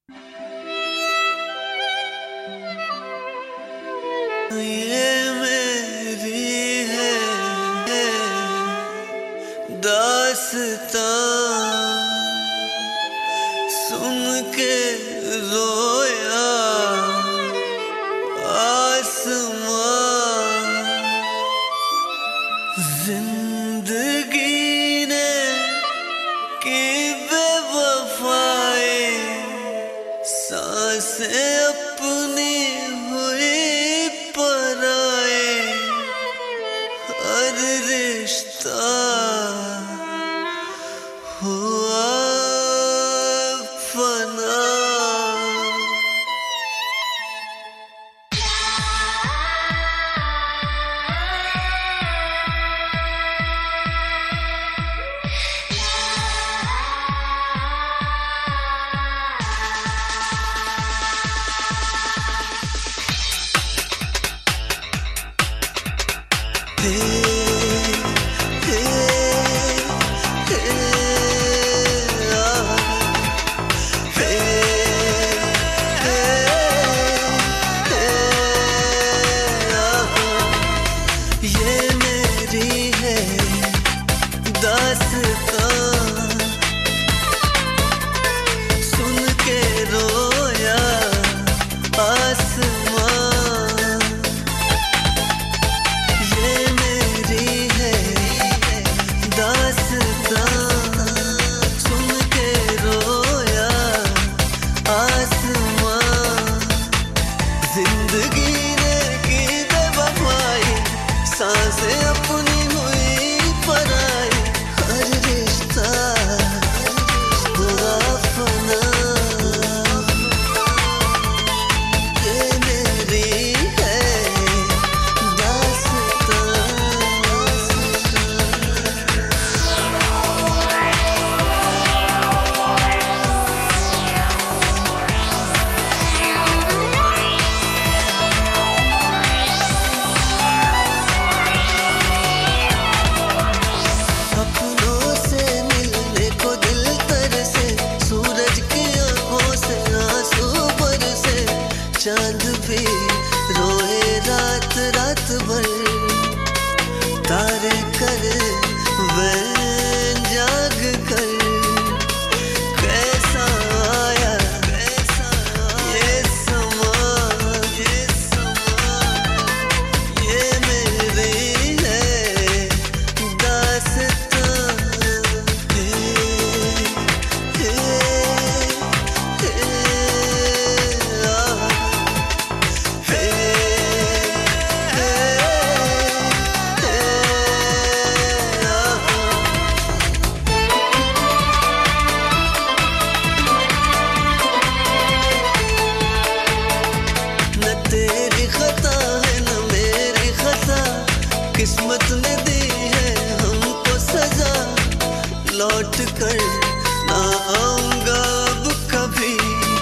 ये मेरी है दास्तां, सुन के रोया आसमां। जिंदगी ने की बेवफाई, सांसें अपनी हुई पराए, हर रिश्ता हुआ फना। ये मेरी है दास्तां, सुन के रोया आसमां। ये मेरी है दास्तां, सुन के रोया आसमां। जिंदगी ने की बेवफाई, सांसें अपनी हुई पराई, हर रिश्ता हुआ फना। ये मेरी है दास्तां। अपनों से मिलने को दिल तरसे, सूरज की आंखों से आंसू बरसे, चांद भी रोए रात रात भर, तारे कर वैन जाग कर। कैसा आया ये समा, ये मेरी है दास्तां। न तेरी खता है न मेरी खता, किस्मत ने दी है हमको सजा। लौट कर ना आऊंगा अब कभी,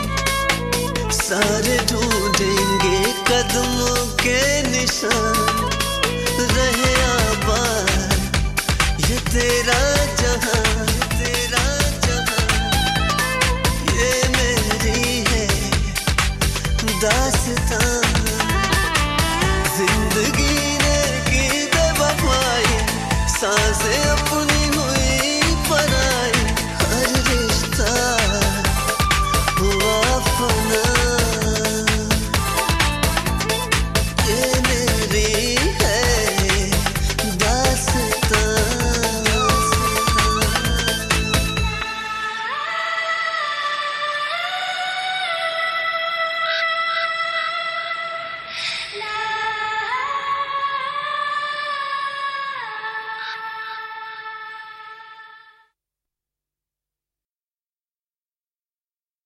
सारे ढूंढेंगे कदमों के निशान। रहे आबाद ये तेरा जहां, ये मेरी है दास्तां। जिंदगी ने की बेवफाई, सांसें